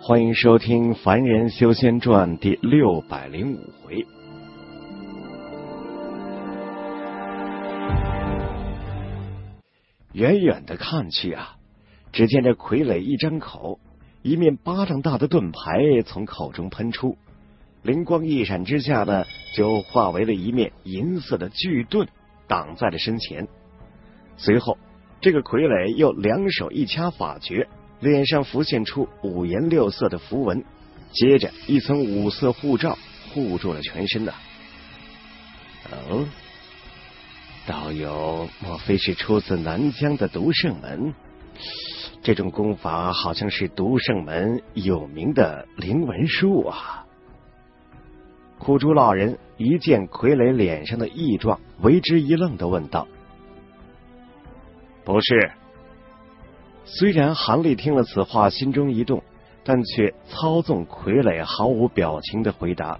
欢迎收听《凡人修仙传》第605回。远远的看去啊，只见这傀儡一张口，一面巴掌大的盾牌从口中喷出，灵光一闪之下呢，就化为了一面银色的巨盾，挡在了身前。随后，这个傀儡又两手一掐法诀，脸上浮现出五颜六色的符文，接着一层五色护罩护住了全身哦，道友莫非是出自南疆的独圣门？这种功法好像是独圣门有名的灵纹术啊！苦竹老人一见傀儡脸上的异状，为之一愣的问道：“不是。”虽然韩立听了此话心中一动，但却操纵傀儡毫无表情的回答：“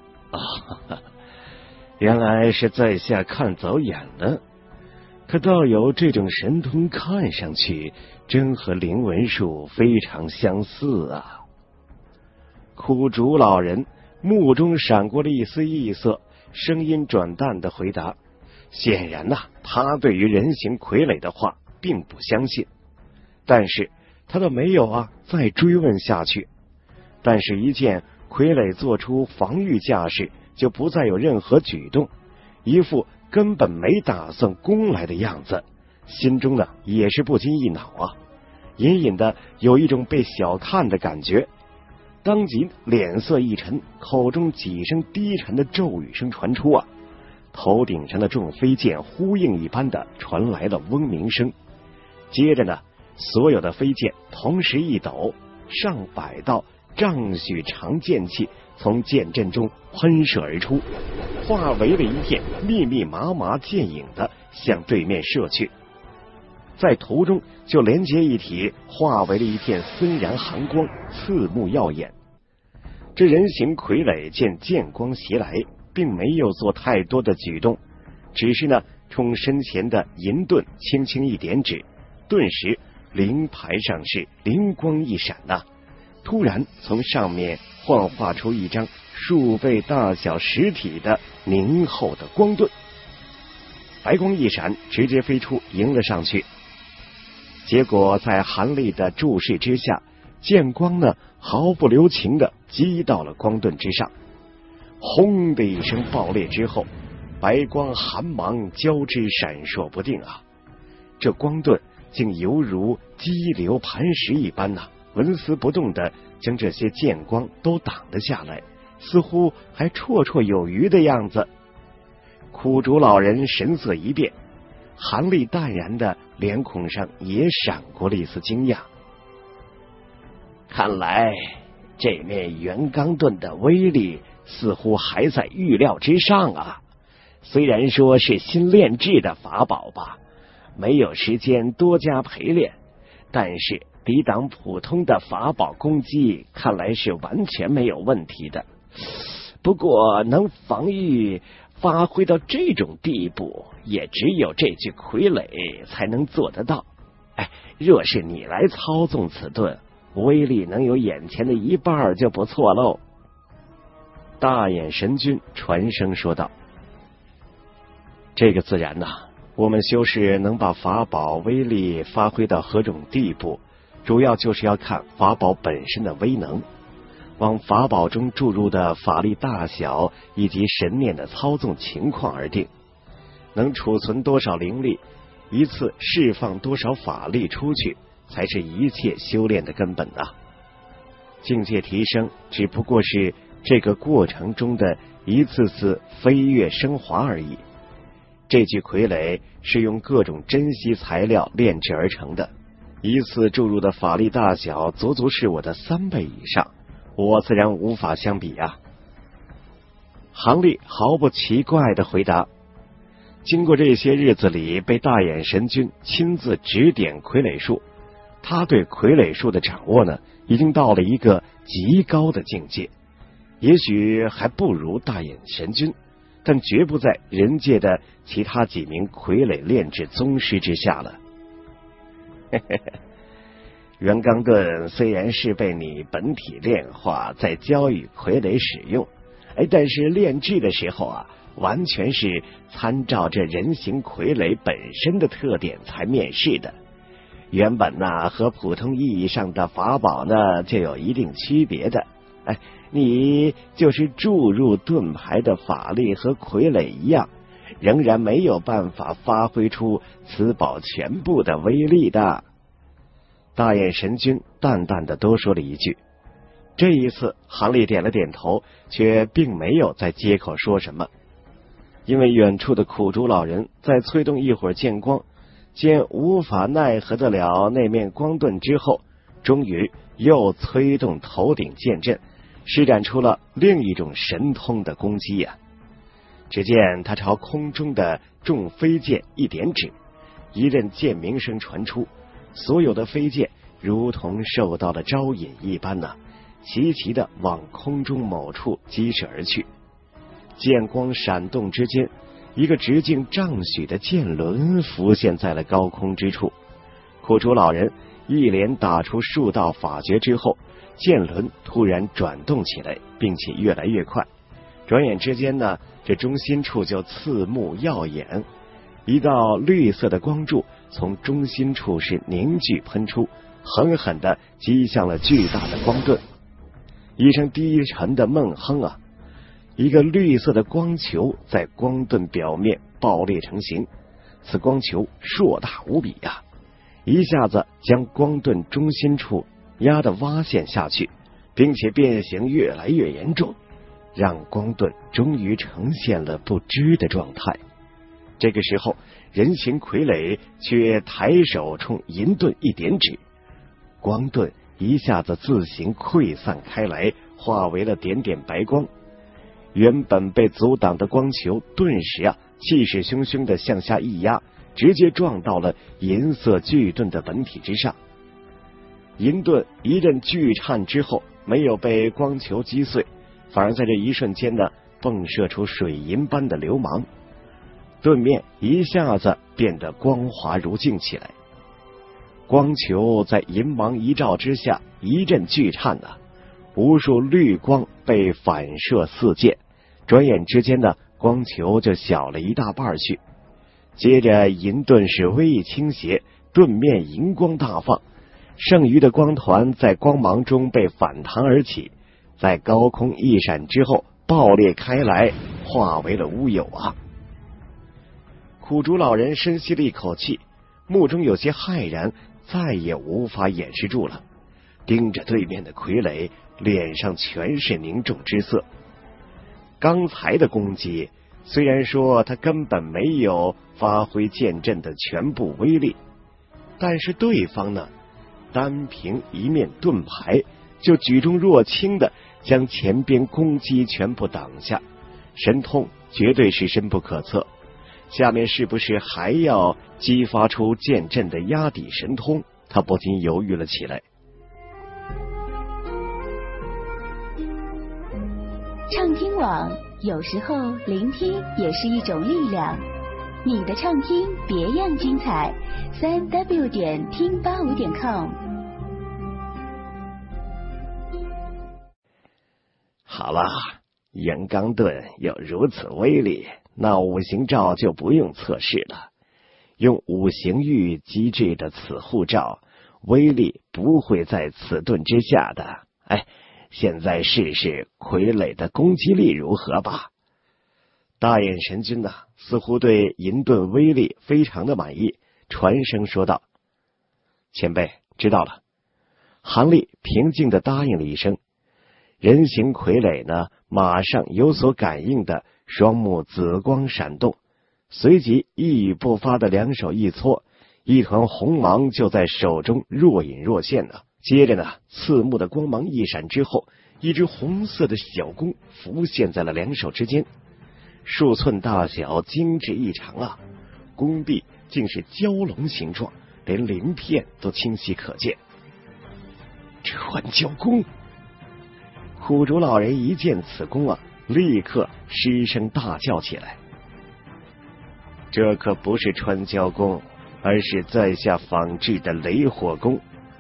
原来是在下看走眼了。可道友这种神通看上去真和灵纹术非常相似啊。”苦竹老人目中闪过了一丝异色，声音转淡的回答：“显然他对于人形傀儡的话并不相信。”但是他倒没有再追问下去。但是一见傀儡做出防御架势，就不再有任何举动，一副根本没打算攻来的样子，心中也是不禁一恼隐隐的有一种被小看的感觉，当即脸色一沉，口中几声低沉的咒语声传出头顶上的众飞剑呼应一般的传来了嗡鸣声，接着所有的飞剑同时一抖，上百道丈许长剑气从剑阵中喷射而出，化为了一片密密麻麻剑影的向对面射去，在途中就连接一体，化为了一片森然寒光，刺目耀眼。这人形傀儡见剑光袭来，并没有做太多的举动，只是冲身前的银盾轻轻一点指，顿时灵牌上是灵光一闪突然从上面幻化出一张数倍大小实体的凝厚的光盾，白光一闪，直接飞出迎了上去。结果在韩立的注视之下，剑光毫不留情的击到了光盾之上，轰的一声爆裂之后，白光寒芒交织闪烁不定这光盾竟犹如激流磐石一般纹丝不动的将这些剑光都挡了下来，似乎还绰绰有余的样子。苦竹老人神色一变，韩立淡然的脸孔上也闪过了一丝惊讶。看来这面元刚盾的威力似乎还在预料之上虽然说是新炼制的法宝吧，没有时间多加陪练，但是抵挡普通的法宝攻击看来是完全没有问题的。不过能防御发挥到这种地步，也只有这具傀儡才能做得到。若是你来操纵此盾，威力能有眼前的一半就不错喽。大眼神君传声说道：“这个自然我们修士能把法宝威力发挥到何种地步，主要就是要看法宝本身的威能，往法宝中注入的法力大小以及神念的操纵情况而定。能储存多少灵力，一次释放多少法力出去，才是一切修炼的根本境界提升只不过是这个过程中的一次次飞跃升华而已。这具傀儡是用各种珍稀材料炼制而成的，一次注入的法力大小足足是我的3倍以上，我自然无法相比韩立毫不奇怪的回答。经过这些日子里被大眼神君亲自指点傀儡术，他对傀儡术的掌握已经到了一个极高的境界，也许还不如大眼神君，但绝不在人界的其他几名傀儡炼制宗师之下了。 元刚盾虽然是被你本体炼化，再交予傀儡使用，但是炼制的时候啊，完全是参照这人形傀儡本身的特点才面世的。原本呢，和普通意义上的法宝呢，就有一定区别的。你就是注入盾牌的法力和傀儡一样，仍然没有办法发挥出此宝全部的威力的。大雁神君淡淡的多说了一句。这一次韩立点了点头，却并没有再接口说什么，因为远处的苦竹老人在催动一会儿剑光，见无法奈何得了那面光盾之后，终于又催动头顶剑阵，施展出了另一种神通的攻击呀。只见他朝空中的众飞剑一点指，一阵剑鸣声传出，所有的飞剑如同受到了招引一般呢，齐齐的往空中某处激射而去。剑光闪动之间，一个直径丈许的剑轮浮现在了高空之处。苦竹老人一连打出数道法诀之后，剑轮突然转动起来，并且越来越快。转眼之间呢，这中心处就刺目耀眼，一道绿色的光柱从中心处是凝聚喷出，狠狠地击向了巨大的光盾。一声低沉的闷哼啊，一个绿色的光球在光盾表面爆裂成型。此光球硕大无比啊，一下子将光盾中心处压得挖陷下去，并且变形越来越严重，让光盾终于呈现了不支的状态。这个时候，人形傀儡却抬手冲银盾一点指，光盾一下子自行溃散开来，化为了点点白光。原本被阻挡的光球顿时啊，气势汹汹的向下一压，直接撞到了银色巨盾的本体之上。银盾一阵巨颤之后，没有被光球击碎，反而在这一瞬间呢，迸射出水银般的流芒，盾面一下子变得光滑如镜起来。光球在银芒一照之下一阵巨颤啊，无数绿光被反射四溅，转眼之间呢，光球就小了一大半去。接着银盾是微一倾斜，盾面银光大放，剩余的光团在光芒中被反弹而起，在高空一闪之后爆裂开来，化为了乌有啊。苦竹老人深吸了一口气，目中有些骇然，再也无法掩饰住了，盯着对面的傀儡，脸上全是凝重之色。刚才的攻击虽然说他根本没有发挥剑阵的全部威力，但是对方呢，单凭一面盾牌就举重若轻的将前边攻击全部挡下，神通绝对是深不可测。下面是不是还要激发出剑阵的压底神通？他不禁犹豫了起来。 畅听网，有时候聆听也是一种力量。你的畅听别样精彩，3w 点听85.com。 好了，元刚盾有如此威力，那五行罩就不用测试了。用五行玉机制的此护罩，威力不会在此盾之下的。现在试试傀儡的攻击力如何吧。大雁神君呢，似乎对银盾威力非常的满意，传声说道：前辈知道了。韩立平静的答应了一声。人形傀儡呢，马上有所感应的双目紫光闪动，随即一语不发的两手一搓，一团红芒就在手中若隐若现了。接着呢，刺目的光芒一闪之后，一只红色的小弓浮现在了两手之间，数寸大小，精致异常啊！弓臂竟是蛟龙形状，连鳞片都清晰可见。穿蛟弓！苦竹老人一见此弓啊，立刻失声大叫起来。这可不是穿蛟弓，而是在下仿制的雷火弓。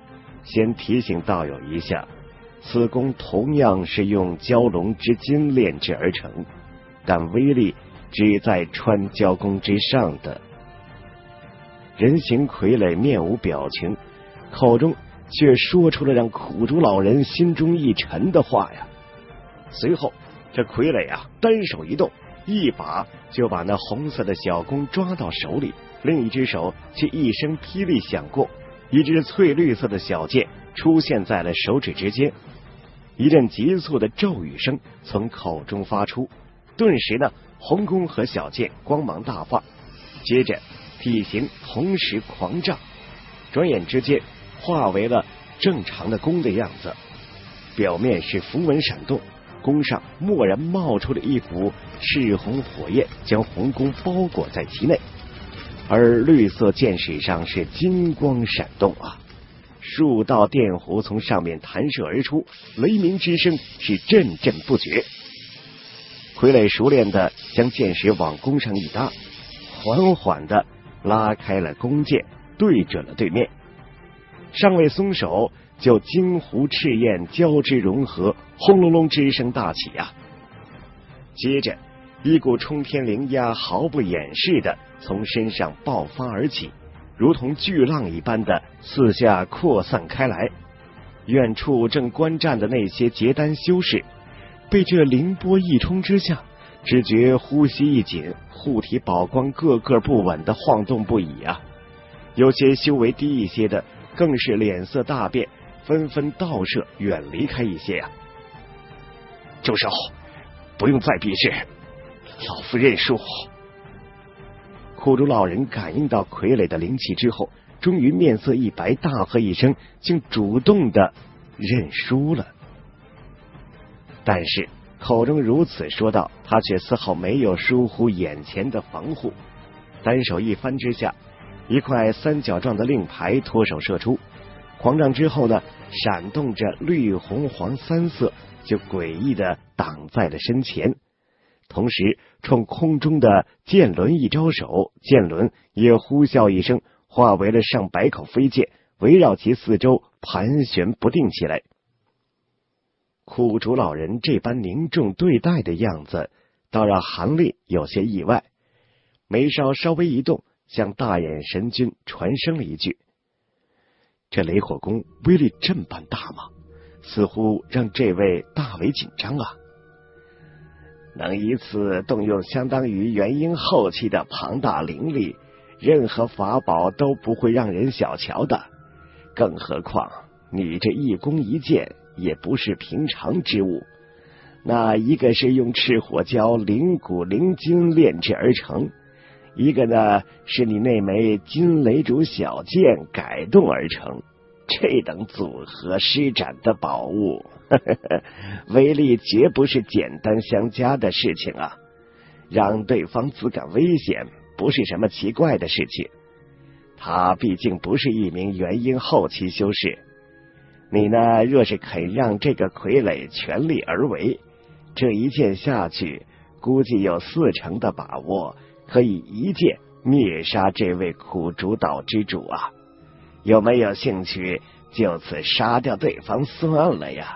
先提醒道友一下，此弓同样是用蛟龙之筋炼制而成，但威力只在穿蛟弓之上的。人形傀儡面无表情，口中却说出了让苦竹老人心中一沉的话呀。随后这傀儡单手一动，一把就把那红色的小弓抓到手里，另一只手却一声霹雳响过，一支翠绿色的小剑出现在了手指之间，一阵急促的咒语声从口中发出，顿时呢，红弓和小剑光芒大放，接着体型同时狂涨，转眼之间化为了正常的弓的样子，表面是符文闪动，弓上蓦然冒出了一股赤红火焰，将红弓包裹在其内，而绿色剑矢上是金光闪动数道电弧从上面弹射而出，雷鸣之声是阵阵不绝。傀儡熟练的将剑矢往弓上一搭，缓缓的拉开了弓箭，对准了对面，尚未松手，就金湖赤焰交织融合，轰隆隆之声大起接着一股冲天灵压毫不掩饰的从身上爆发而起，如同巨浪一般的四下扩散开来。远处正观战的那些结丹修士被这凌波一冲之下，只觉呼吸一紧，护体宝光个个不稳的晃动不已有些修为低一些的更是脸色大变，纷纷倒射远离开一些住手，不用再比试，老夫认输。 苦竹老人感应到傀儡的灵气之后，终于面色一白，大喝一声，竟主动的认输了。但是口中如此说道，他却丝毫没有疏忽眼前的防护，单手一翻之下，一块三角状的令牌脱手射出，狂杖之后呢，闪动着绿红黄三色，就诡异的挡在了身前，同时冲空中的剑轮一招手，剑轮也呼啸一声化为了上百口飞剑，围绕其四周盘旋不定起来。苦竹老人这般凝重对待的样子，倒让韩立有些意外，眉梢稍微一动，向大眼神君传声了一句：这雷火弓威力这般大吗？似乎让这位大为紧张能以此动用相当于元婴后期的庞大灵力，任何法宝都不会让人小瞧的，更何况你这一弓一箭也不是平常之物，那一个是用赤火蛟灵骨灵金炼制而成，一个呢是你那枚金雷主小剑改动而成，这等组合施展的宝物威力绝不是简单相加的事情让对方自感危险不是什么奇怪的事情，他毕竟不是一名元婴后期修士，你呢若是肯让这个傀儡全力而为，这一剑下去估计有40%的把握可以一剑灭杀这位苦竹岛之主有没有兴趣就此杀掉对方算了呀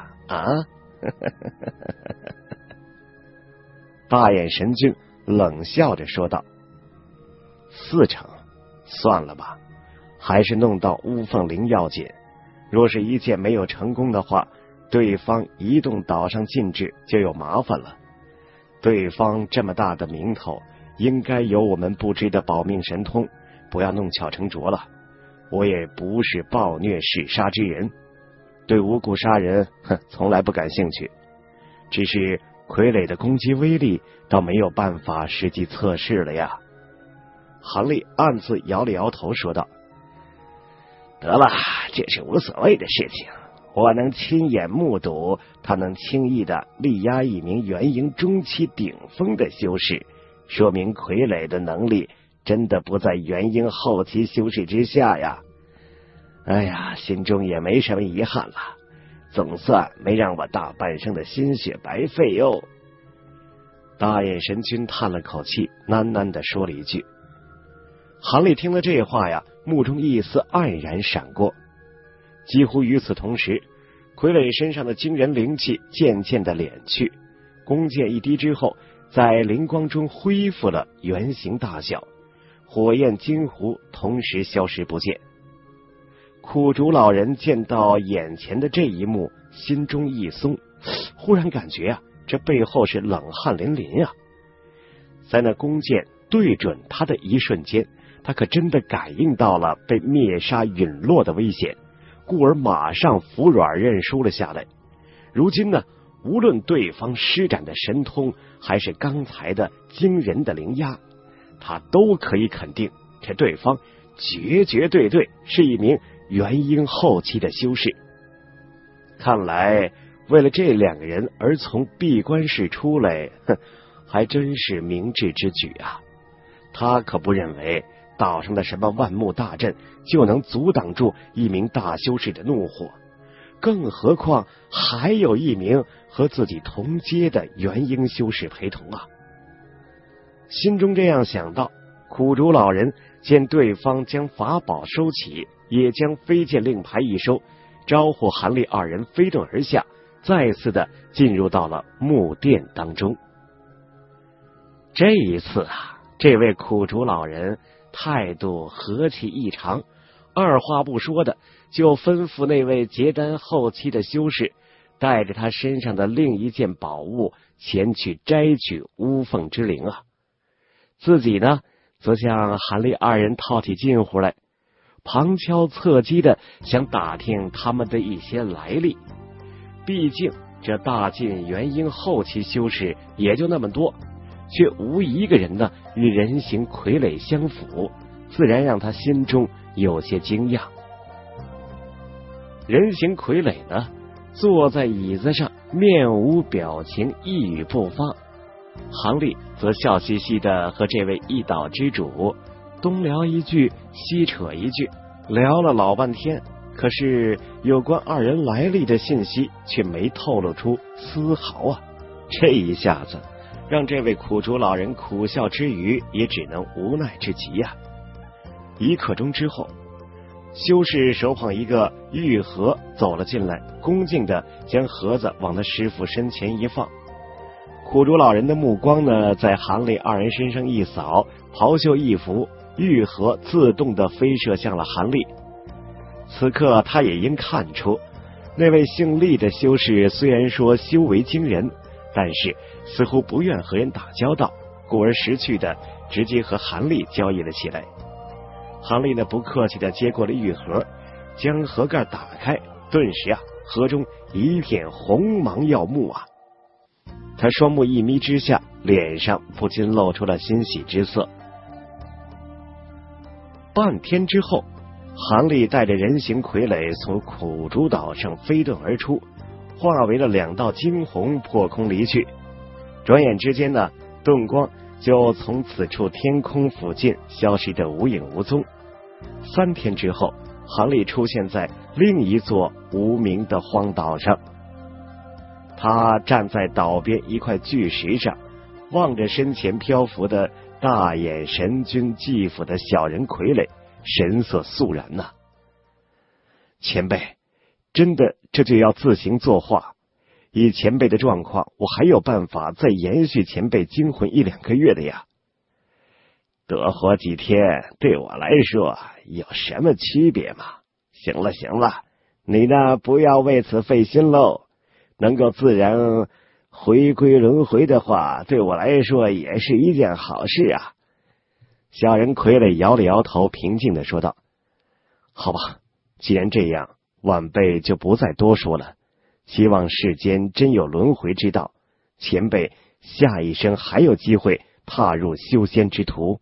大眼神君冷笑着说道：40%算了吧，还是弄到乌凤灵要紧，若是一剑没有成功的话，对方移动岛上禁制就有麻烦了。对方这么大的名头，应该有我们不知的保命神通，不要弄巧成拙了。我也不是暴虐嗜杀之人，对无故杀人从来不感兴趣，只是傀儡的攻击威力倒没有办法实际测试了呀。韩立暗自摇了摇头说道：得了，这是无所谓的事情，我能亲眼目睹他能轻易的力压一名元婴中期顶峰的修士，说明傀儡的能力真的不在元婴后期修士之下呀。哎呀，心中也没什么遗憾了，总算没让我大半生的心血白费哟。大眼神君叹了口气，喃喃地说了一句。韩立听了这话呀，目中一丝黯然闪过， 几乎与此同时，傀儡身上的惊人灵气渐渐的敛去，弓箭一滴之后，在灵光中恢复了原形大小，火焰金狐同时消失不见。苦竹老人见到眼前的这一幕，心中一松，忽然感觉这背后是冷汗淋漓啊！在那弓箭对准他的一瞬间，他可真的感应到了被灭杀陨落的危险，故而马上服软认输了下来。如今呢，无论对方施展的神通，还是刚才的惊人的灵压，他都可以肯定，这对方绝对是一名元婴后期的修士。看来为了这两个人而从闭关室出来，还真是明智之举啊！他可不认为岛上的什么万木大阵就能阻挡住一名大修士的怒火，更何况还有一名和自己同阶的元婴修士陪同啊！心中这样想到，苦竹老人见对方将法宝收起，也将飞剑令牌一收，招呼韩立二人飞遁而下，再次的进入到了木殿当中。这一次这位苦竹老人态度和气异常，二话不说的就吩咐那位结丹后期的修士带着他身上的另一件宝物前去摘取乌凤之灵啊。自己呢，则向韩立二人套起近乎来，旁敲侧击的想打听他们的一些来历。毕竟这大晋元婴后期修士也就那么多，却无一个人呢与人形傀儡相符，自然让他心中有些惊讶。人形傀儡呢，坐在椅子上，面无表情，一语不发。韩立则笑嘻嘻的和这位一岛之主东聊一句西扯一句，聊了老半天，可是有关二人来历的信息却没透露出丝毫啊！这一下子让这位苦竹老人苦笑之余，也只能无奈之极啊！一刻钟之后，修士手捧一个玉盒走了进来，恭敬的将盒子往他师傅身前一放。苦竹老人的目光呢，在韩立二人身上一扫，袍袖一拂，玉盒自动的飞射向了韩立。此刻他也应看出，那位姓厉的修士虽然说修为惊人，但是似乎不愿和人打交道，故而识趣的直接和韩立交易了起来。韩立呢，不客气的接过了玉盒，将盒盖打开，顿时盒中一片红芒耀目啊！他双目一眯之下，脸上不禁露出了欣喜之色。半天之后，韩立带着人形傀儡从苦竹岛上飞遁而出，化为了两道惊鸿，破空离去。转眼之间呢，遁光就从此处天空附近消失得无影无踪。3天之后，韩立出现在另一座无名的荒岛上。他站在岛边一块巨石上，望着身前漂浮的大眼神君继父的小人傀儡，神色肃然呐。前辈，真的这就要自行作画？以前辈的状况，我还有办法再延续前辈精魂1-2个月的呀。多活几天对我来说有什么区别嘛？行了，你呢不要为此费心喽。能够自然回归轮回的话，对我来说也是一件好事啊。小人傀儡摇了摇头，平静的说道：好吧，既然这样，晚辈就不再多说了。希望世间真有轮回之道，前辈下一生还有机会踏入修仙之途。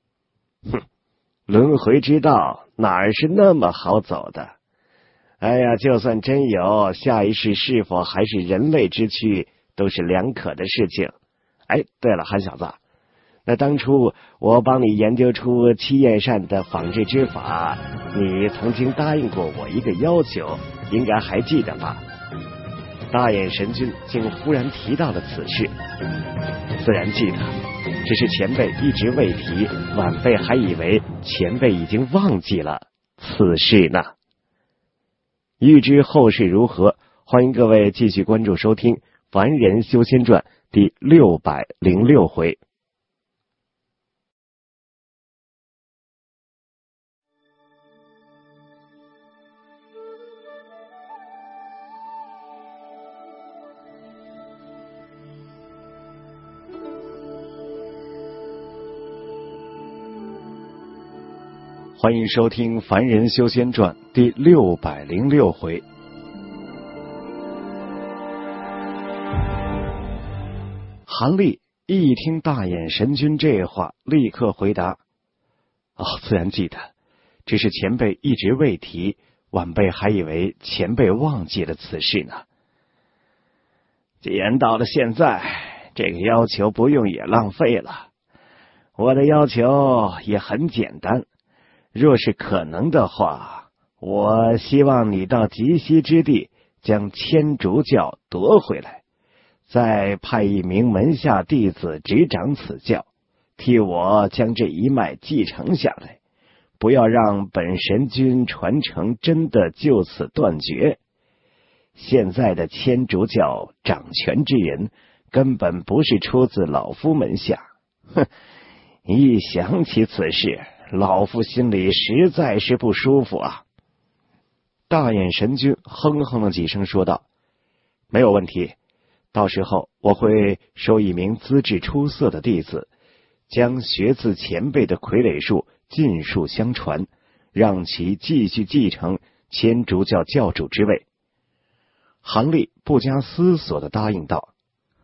轮回之道哪是那么好走的？哎呀，就算真有，下一世是否还是人类之躯，都是两可的事情。哎，对了，韩小子，那当初我帮你研究出七焰扇的仿制之法，你曾经答应过我一个要求，应该还记得吧？大眼神君竟忽然提到了此事。自然记得，只是前辈一直未提，晚辈还以为前辈已经忘记了此事呢。 欲知后事如何，欢迎各位继续关注收听《凡人修仙传》第606回。欢迎收听《凡人修仙传》第606回。韩立一听大眼神君这话，立刻回答：“自然记得，只是前辈一直未提，晚辈还以为前辈忘记了此事呢。既然到了现在，这个要求不用也浪费了。我的要求也很简单。若是可能的话，我希望你到极西之地将千竺教夺回来，再派一名门下弟子执掌此教，替我将这一脉继承下来，不要让本神君传承真的就此断绝。现在的千竺教掌权之人根本不是出自老夫门下，一想起此事，老夫心里实在是不舒服啊。大眼神君哼哼了几声说道：“没有问题，到时候我会收一名资质出色的弟子，将学自前辈的傀儡术尽数相传，让其继续继承千竺教教主之位。”韩立不加思索地答应道：“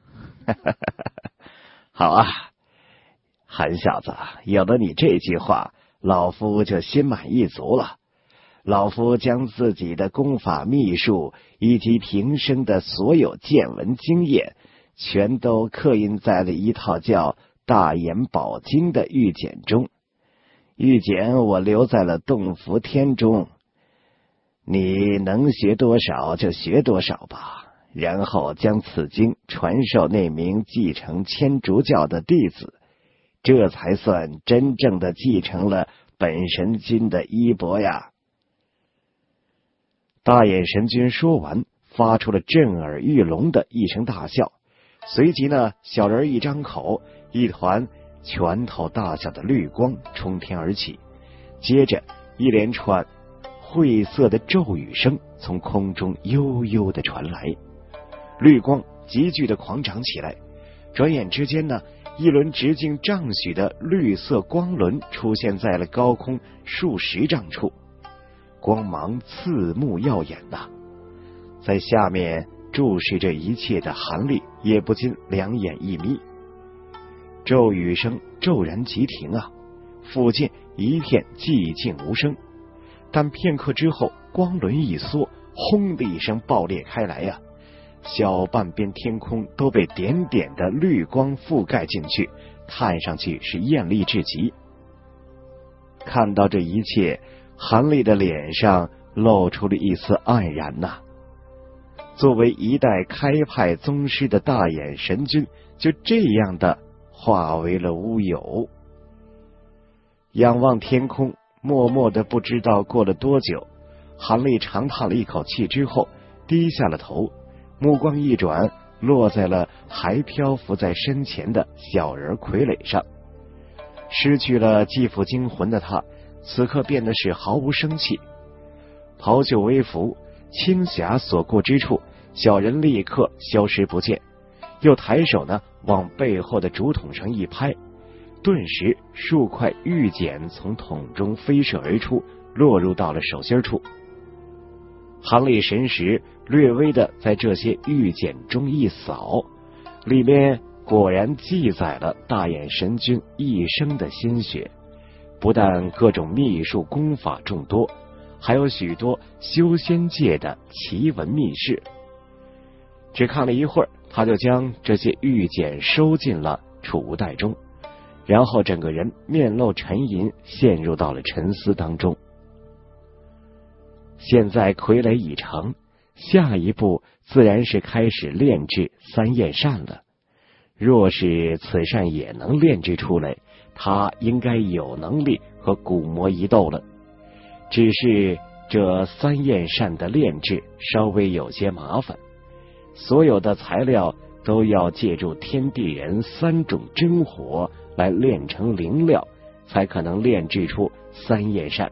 好啊，韩小子，有了你这句话，老夫就心满意足了。老夫将自己的功法秘术以及平生的所有见闻经验，全都刻印在了一套叫《大眼宝经》的玉简中。玉简我留在了洞府天中，你能学多少就学多少吧，然后将此经传授那名继承千竺教的弟子，这才算真正的继承了本神君的衣钵呀。”大眼神君说完，发出了震耳欲聋的一声大笑，随即呢，小人一张口，一团拳头大小的绿光冲天而起，接着一连串晦涩的咒语声从空中悠悠的传来，绿光急剧的狂涨起来，转眼之间呢，一轮直径丈许的绿色光轮出现在了高空数十丈处，光芒刺目耀眼呐。在下面注视着一切的韩立也不禁两眼一眯。咒语声骤然急停啊，附近一片寂静无声。但片刻之后，光轮一缩，轰的一声爆裂开来啊，小半边天空都被点点的绿光覆盖进去，看上去是艳丽至极。看到这一切，韩立的脸上露出了一丝黯然呐。作为一代开派宗师的大眼神君，就这样的化为了乌有。仰望天空，默默的不知道过了多久，韩立长叹了一口气之后，低下了头，目光一转，落在了还漂浮在身前的小人傀儡上。失去了继父精魂的他，此刻变得是毫无生气。袍袖微拂，青霞所过之处，小人立刻消失不见，又抬手呢往背后的竹筒上一拍，顿时数块玉简从筒中飞射而出，落入到了手心处。韩立神识略微的在这些玉简中一扫，里面果然记载了大眼神君一生的心血，不但各种秘术功法众多，还有许多修仙界的奇闻秘事。只看了一会儿，他就将这些玉简收进了储物袋中，然后整个人面露沉吟，陷入到了沉思当中。现在傀儡已成，下一步自然是开始炼制三焰扇了。若是此扇也能炼制出来，他应该有能力和古魔一斗了。只是这三焰扇的炼制稍微有些麻烦，所有的材料都要借助天地人3种真火来炼成灵料，才可能炼制出三焰扇。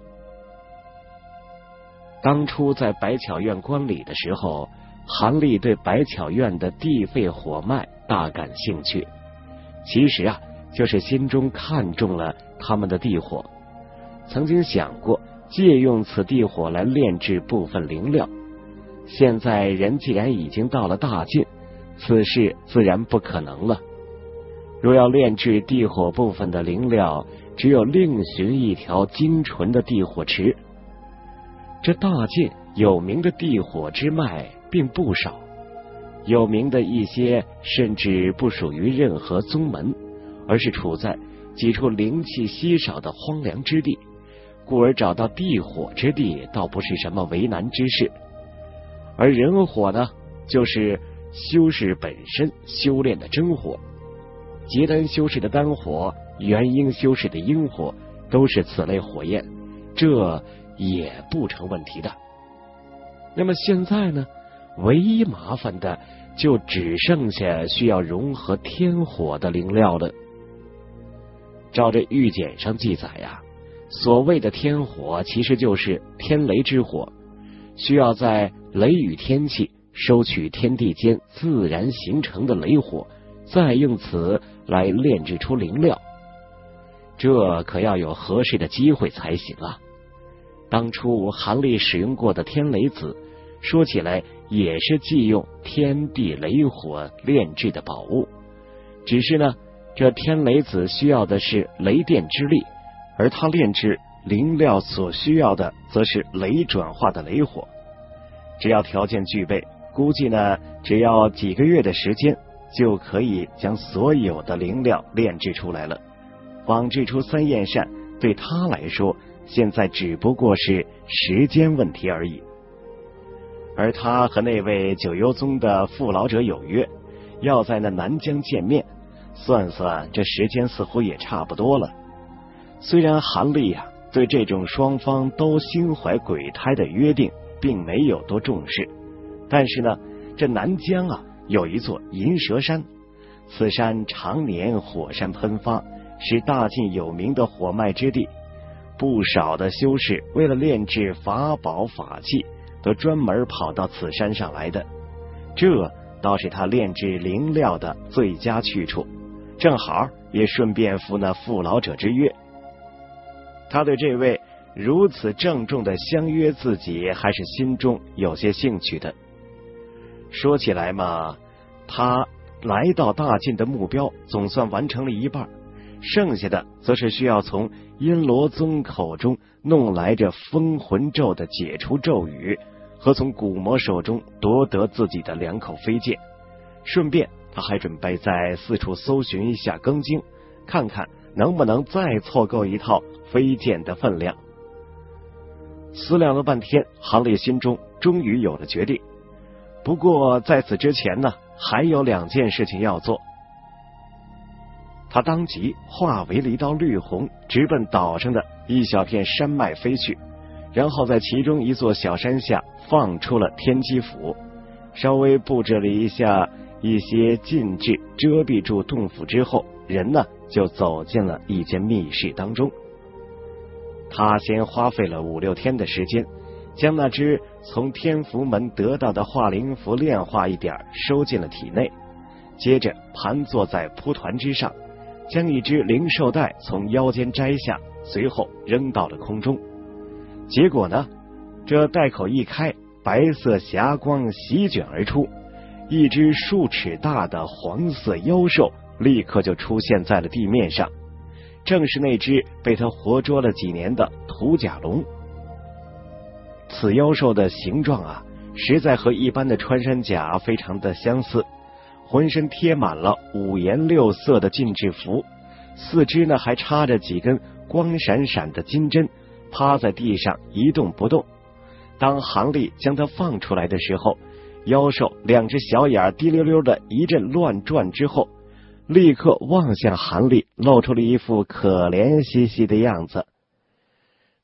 当初在百巧院观礼的时候，韩立对百巧院的地肺火脉大感兴趣，其实就是心中看中了他们的地火，曾经想过借用此地火来炼制部分灵料。现在人既然已经到了大晋，此事自然不可能了。若要炼制地火部分的灵料，只有另寻一条精纯的地火池。这大晋有名的地火之脉并不少，有名的一些甚至不属于任何宗门，而是处在几处灵气稀少的荒凉之地，故而找到地火之地倒不是什么为难之事。而人火呢，就是修士本身修炼的真火，结丹修士的丹火，元婴修士的阴火，都是此类火焰，这也不成问题的。那么现在呢，唯一麻烦的就只剩下需要融合天火的灵料了。照着玉简上记载所谓的天火其实就是天雷之火，需要在雷雨天气收取天地间自然形成的雷火，再用此来炼制出灵料，这可要有合适的机会才行啊。当初韩立使用过的天雷子，说起来也是既用天地雷火炼制的宝物，只是呢，这天雷子需要的是雷电之力，而它炼制灵料所需要的则是雷转化的雷火。只要条件具备，估计呢，只要几个月的时间，就可以将所有的灵料炼制出来了。仿制出三焰扇，对他来说，现在只不过是时间问题而已。而他和那位九幽宗的父老者有约，要在那南疆见面，算算这时间似乎也差不多了。虽然韩立对这种双方都心怀鬼胎的约定并没有多重视，但是呢，这南疆有一座银蛇山，此山常年火山喷发，是大晋有名的火脉之地。不少的修士为了炼制法宝法器，都专门跑到此山上来的，这倒是他炼制灵料的最佳去处，正好也顺便赴那父老者之约。他对这位如此郑重的相约自己，还是心中有些兴趣的。说起来嘛，他来到大晋的目标总算完成了一半，剩下的则是需要从阴罗宗口中弄来这封魂咒的解除咒语，和从古魔手中夺得自己的2口飞剑。顺便他还准备在四处搜寻一下庚经，看看能不能再凑够一套飞剑的分量。思量了半天，韩立心中终于有了决定。不过在此之前呢，还有2件事情要做。他当即化为了一道绿虹，直奔岛上的一小片山脉飞去，然后在其中一座小山下放出了天机phủ，稍微布置了一下一些禁制遮蔽住洞府之后，人呢就走进了一间密室当中。他先花费了5-6天的时间，将那只从天福门得到的化灵符炼化一点收进了体内，接着盘坐在蒲团之上，将一只灵兽带从腰间摘下，随后扔到了空中。结果呢，这带口一开，白色霞光席卷而出，一只数尺大的黄色妖兽立刻就出现在了地面上，正是那只被他活捉了几年的土甲龙。此妖兽的形状实在和一般的穿山甲非常的相似，浑身贴满了5颜6色的禁制符，四肢呢还插着几根光闪闪的金针，趴在地上一动不动。当韩立将它放出来的时候，妖兽2只小眼滴溜溜的一阵乱转之后，立刻望向韩立，露出了一副可怜兮兮的样子。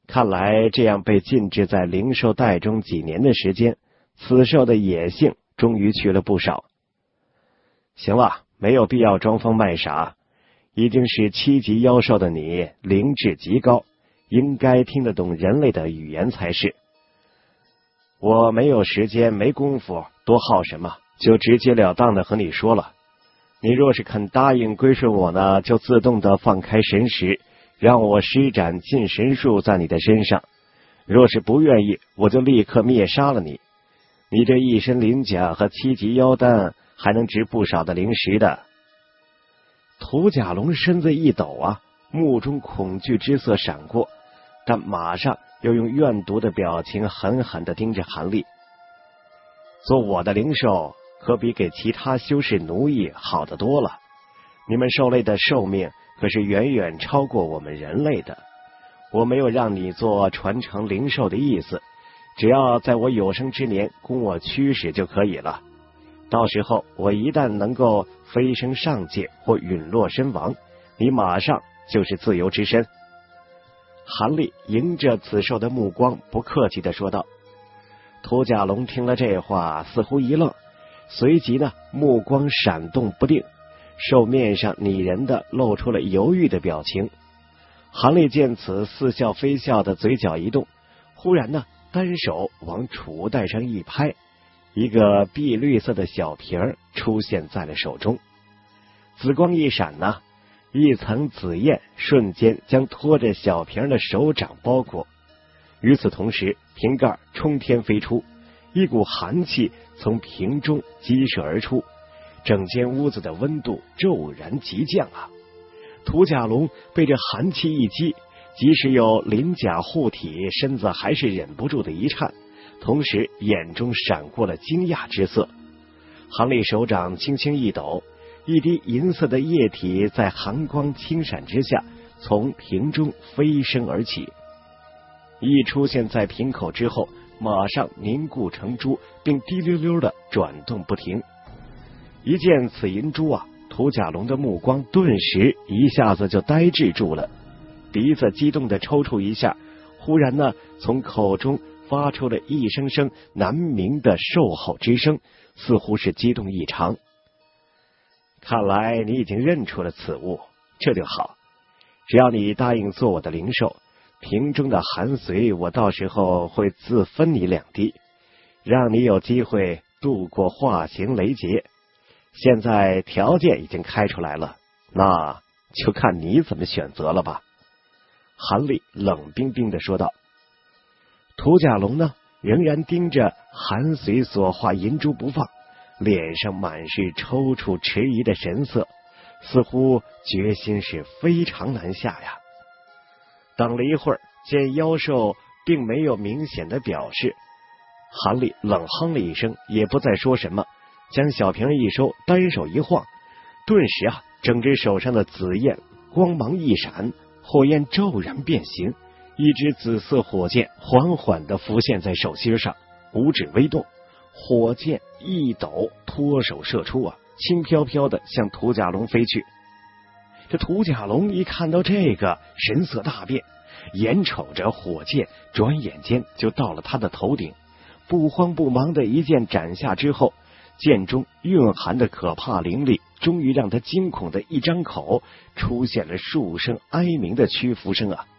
看来这样被禁制在灵兽袋中几年的时间，此兽的野性终于去了不少。行了，没有必要装疯卖傻，已经是7级妖兽的你，灵智极高，应该听得懂人类的语言才是。我没有时间，没功夫多耗什么，就直截了当的和你说了。你若是肯答应归顺我呢，就自动的放开神识，让我施展禁神术在你的身上。若是不愿意，我就立刻灭杀了你。你这一身鳞甲和7级妖丹还能值不少的灵石的。涂甲龙身子一抖啊，目中恐惧之色闪过，但马上又用怨毒的表情狠狠地盯着韩立。做我的灵兽可比给其他修士奴役好得多了，你们兽类的寿命可是远远超过我们人类的。我没有让你做传承灵兽的意思，只要在我有生之年供我驱使就可以了。到时候我一旦能够飞升上界或陨落身亡，你马上就是自由之身。韩立迎着此兽的目光不客气地说道。涂甲龙听了这话似乎一愣，随即呢目光闪动不定，兽面上拟人的露出了犹豫的表情。韩立见此，似笑非笑的嘴角一动，忽然呢单手往储物袋上一拍，一个碧绿色的小瓶出现在了手中。紫光一闪呢，一层紫焰瞬间将拖着小瓶的手掌包裹。与此同时，瓶盖冲天飞出，一股寒气从瓶中激射而出，整间屋子的温度骤然急降啊！涂甲龙被这寒气一击，即使有鳞甲护体，身子还是忍不住的一颤，同时眼中闪过了惊讶之色。韩立手掌轻轻一抖，一滴银色的液体在寒光轻闪之下从瓶中飞升而起，一出现在瓶口之后，马上凝固成珠，并滴溜溜的转动不停。一见此银珠啊，涂甲龙的目光顿时一下子就呆滞住了，鼻子激动的抽搐一下，忽然呢从口中发出了一声声难鸣的兽吼之声，似乎是激动异常。看来你已经认出了此物，这就好。只要你答应做我的灵兽，瓶中的寒髓我到时候会自分你2滴，让你有机会度过化形雷劫。现在条件已经开出来了，那就看你怎么选择了吧。韩立冷冰冰地说道。涂甲龙呢，仍然盯着寒髓所化银珠不放，脸上满是抽搐迟疑的神色，似乎决心是非常难下呀。等了一会儿，见妖兽并没有明显的表示，韩立冷哼了一声，也不再说什么，将小瓶一收，单手一晃，顿时啊，整只手上的紫焰光芒一闪，火焰骤然变形，一支紫色火箭缓缓地浮现在手心上，五指微动，火箭一抖，脱手射出啊，轻飘飘地向涂甲龙飞去。这涂甲龙一看到这个，神色大变，眼瞅着火箭转眼间就到了他的头顶，不慌不忙的一剑斩下之后，剑中蕴含的可怕灵力终于让他惊恐的一张口，出现了数声哀鸣的屈服声啊！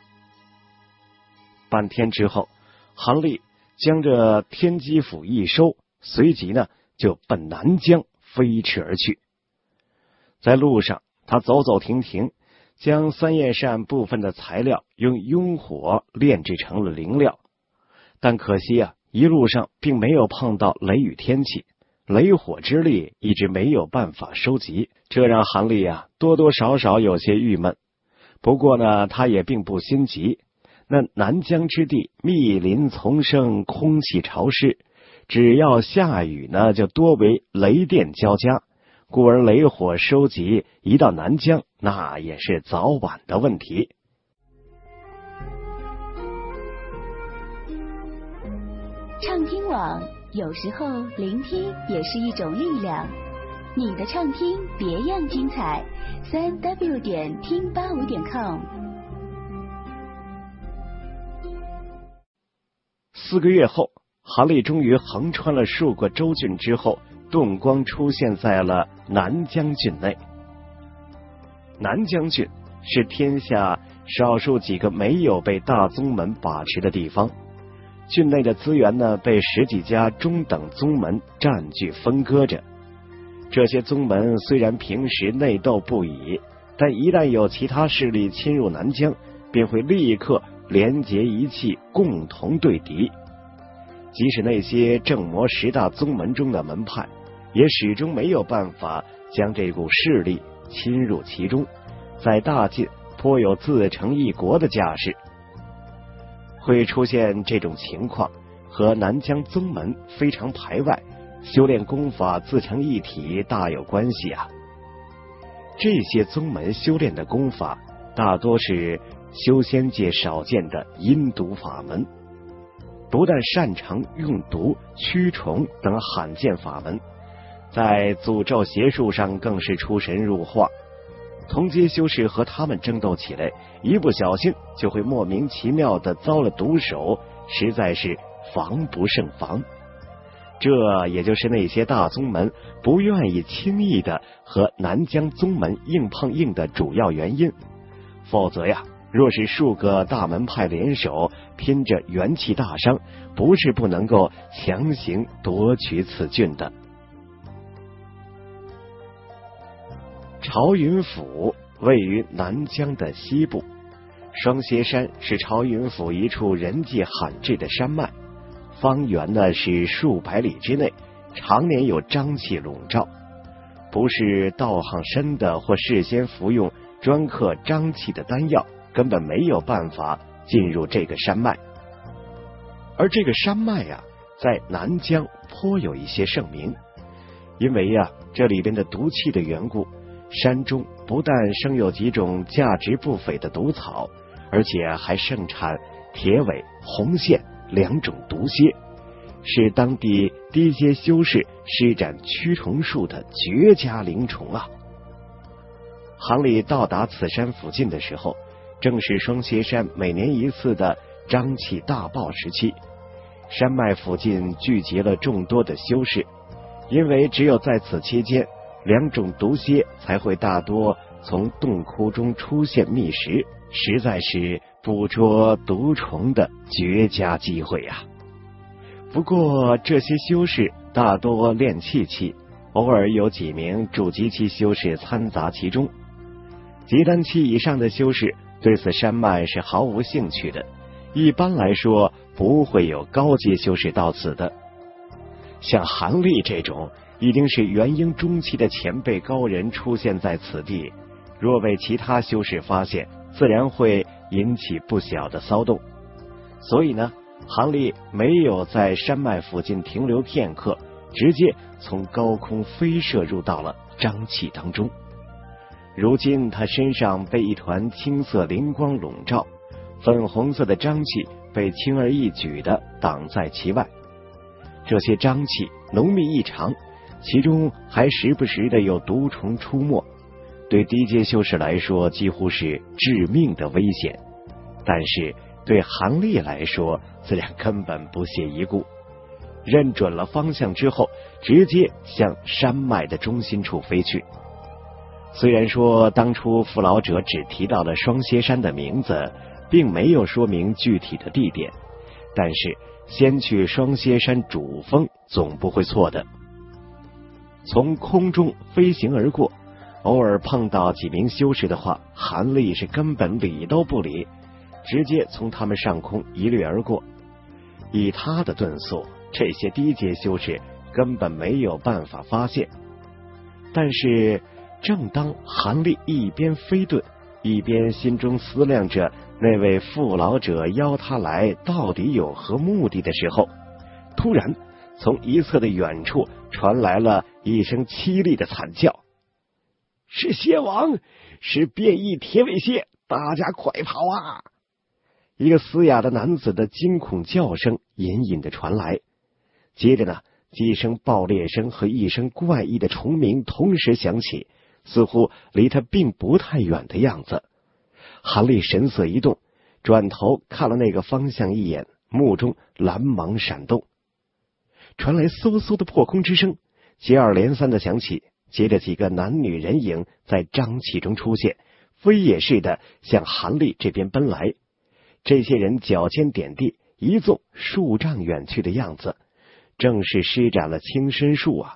半天之后，韩立将这天机斧一收，随即呢就奔南疆飞驰而去。在路上，他走走停停，将三叶扇部分的材料用雍火炼制成了灵料，但可惜啊，一路上并没有碰到雷雨天气，雷火之力一直没有办法收集，这让韩立啊多多少少有些郁闷。不过呢，他也并不心急。那南疆之地密林丛生，空气潮湿，只要下雨呢，就多为雷电交加，故而雷火收集一到南疆，那也是早晚的问题。 畅听网，有时候聆听也是一种力量。你的畅听别样精彩，3w.听85.com。 4个月后，韩立终于横穿了数个州郡之后，顿光出现在了南疆郡内。南疆郡是天下少数几个没有被大宗门把持的地方，郡内的资源呢被10几家中等宗门占据分割着。这些宗门虽然平时内斗不已，但一旦有其他势力侵入南疆，便会立刻联结一气，共同对敌。即使那些正魔10大宗门中的门派，也始终没有办法将这股势力侵入其中，在大晋颇有自成一国的架势。会出现这种情况，和南疆宗门非常排外，修炼功法自成一体大有关系啊。这些宗门修炼的功法大多是修仙界少见的阴毒法门，不但擅长用毒驱虫等罕见法门，在诅咒邪术上更是出神入化。同阶修士和他们争斗起来，一不小心就会莫名其妙的遭了毒手，实在是防不胜防。这也就是那些大宗门不愿意轻易的和南疆宗门硬碰硬的主要原因。否则呀，若是数个大门派联手，拼着元气大伤，不是不能够强行夺取此郡的。朝云府位于南疆的西部，双歇山是朝云府一处人迹罕至的山脉，方圆呢是数百里之内，常年有瘴气笼罩。不是道行深的或事先服用专克瘴气的丹药，根本没有办法进入这个山脉。而这个山脉啊，在南疆颇有一些盛名，因为呀，这里边的毒气的缘故，山中不但生有几种价值不菲的毒草，而且还盛产铁尾、红线2种毒蝎，是当地低阶修士施展驱虫术的绝佳灵虫啊。韩立到达此山附近的时候，正是双歇山每年一次的瘴气大爆时期，山脉附近聚集了众多的修士，因为只有在此期间，2种毒蝎才会大多从洞窟中出现觅食，实在是捕捉毒虫的绝佳机会啊。不过这些修士大多练气气，偶尔有几名筑基期修士参杂其中。结丹期以上的修士对此山脉是毫无兴趣的，一般来说不会有高阶修士到此的。像韩立这种一定是元婴中期的前辈高人出现在此地，若被其他修士发现，自然会引起不小的骚动。所以呢，韩立没有在山脉附近停留片刻，直接从高空飞射入到了瘴气当中。如今他身上被一团青色灵光笼罩，粉红色的瘴气被轻而易举地挡在其外。这些瘴气浓密异常，其中还时不时的有毒虫出没，对低阶修士来说几乎是致命的危险。但是对韩立来说，自然根本不屑一顾，认准了方向之后，直接向山脉的中心处飞去。虽然说当初父老者只提到了双歇山的名字，并没有说明具体的地点，但是先去双歇山主峰总不会错的。从空中飞行而过，偶尔碰到几名修士的话，韩立是根本理都不理，直接从他们上空一掠而过。以他的遁速，这些低阶修士根本没有办法发现。但是正当韩立一边飞遁，一边心中思量着那位父老者邀他来到底有何目的的时候，突然从一侧的远处传来了一声凄厉的惨叫：“是蝎王，是变异铁尾蝎，大家快跑啊！”一个嘶哑的男子的惊恐叫声隐隐的传来，接着呢，几声爆裂声和一声怪异的虫鸣同时响起，似乎离他并不太远的样子。韩立神色一动，转头看了那个方向一眼， 目中蓝芒闪动，传来嗖嗖的破空之声，接二连三的响起。接着几个男女人影在瘴气中出现，飞也似的向韩立这边奔来。这些人脚尖点地，一纵数丈远去的样子，正是施展了轻身术啊！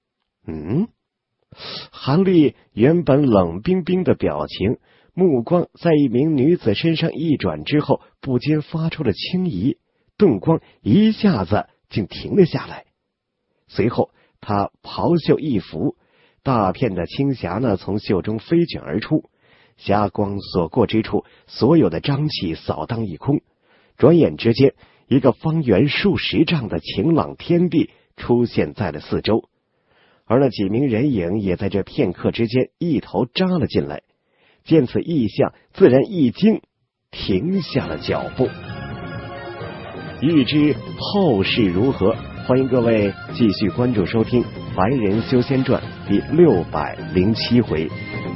韩立原本冷冰冰的表情，目光在一名女子身上一转之后，不禁发出了轻疑，顿光一下子竟停了下来。随后他袍袖一拂，大片的青霞呢从袖中飞卷而出，霞光所过之处，所有的瘴气扫荡一空。转眼之间，一个方圆数十丈的晴朗天地出现在了四周，而那几名人影也在这片刻之间一头扎了进来。见此异象，自然一惊，停下了脚步。欲知后事如何，欢迎各位继续关注收听《凡人修仙传》第607回。